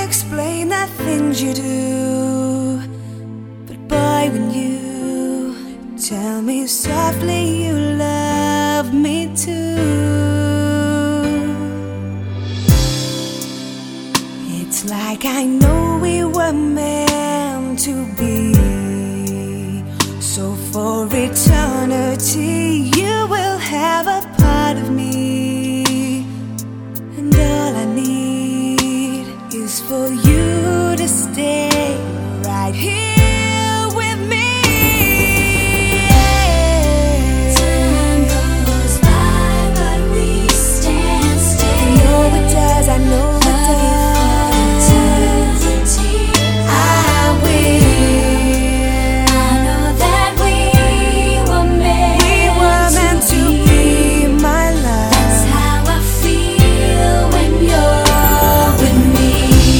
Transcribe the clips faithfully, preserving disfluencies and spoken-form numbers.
explain the things you do, but boy, when you tell me softly you love me too, it's like I know we were meant to be. So for eternity you will have a part of me, and all I need is for you to stay right here with me. Time goes by, but we stand still. I know it does, I know it does. I will. I know that we were meant, We were meant to be, my love. That's how I feel when you're with me.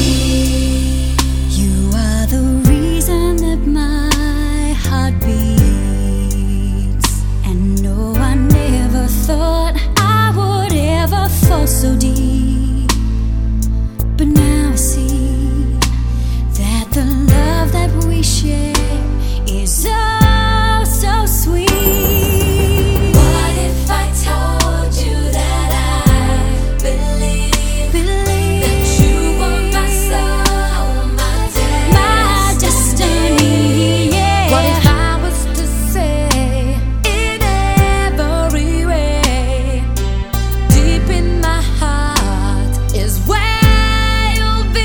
You are the reason that my heart beats, and no, I never thought I would ever fall so deep. But now I see that the love that we share is oh so sweet. What if I told you that I believe, believe that you were my soul, my destiny, my destiny? Yeah. What if I was to say in every way, deep in my heart is where you'll be.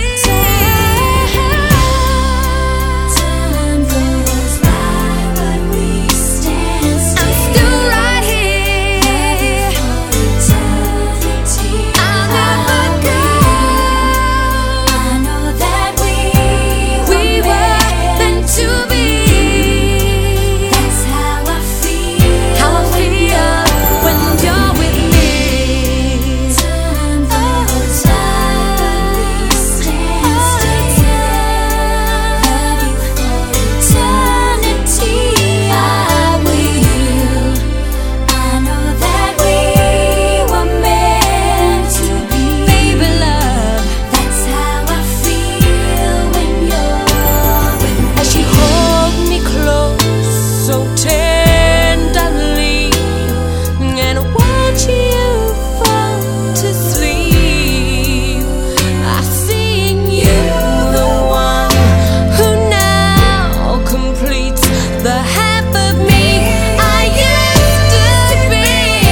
Time goes by, but we stand still. I'm still right here. Eternity, I'll never go. I know that we We were meant to be. That's how I feel. How I feel when you're with me. Time goes by, but we stand still. Love you for eternity. I will. I know that we were meant to be. Baby love, That's how I feel when you're with me. as you hold me close so tenderly, and watch you fall to sleep, I sing you the one who now completes the half of me I used to be.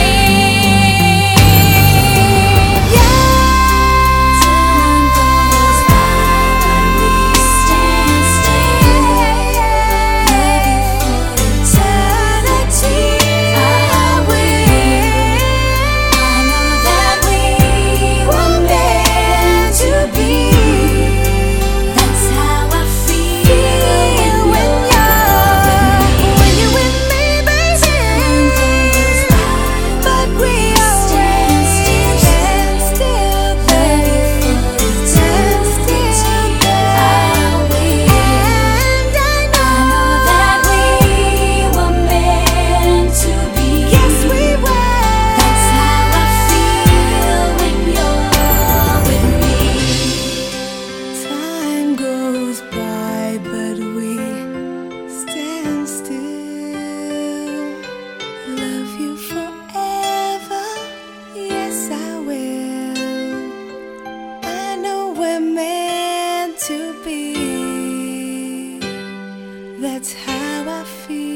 Time goes by, but we stand still. Love you for eternity. I will. I know that we were meant to be. That's how I feel when you're When you're with me, baby. Time goes by, But we stand still. stand still, Love you for eternity. I will. and I I know that we were meant to be. Yes, we were. That's how I feel when you're with me. Time goes by, but we stand still. Love you forever. Yes, I will. I know we're meant to be. That's how I feel.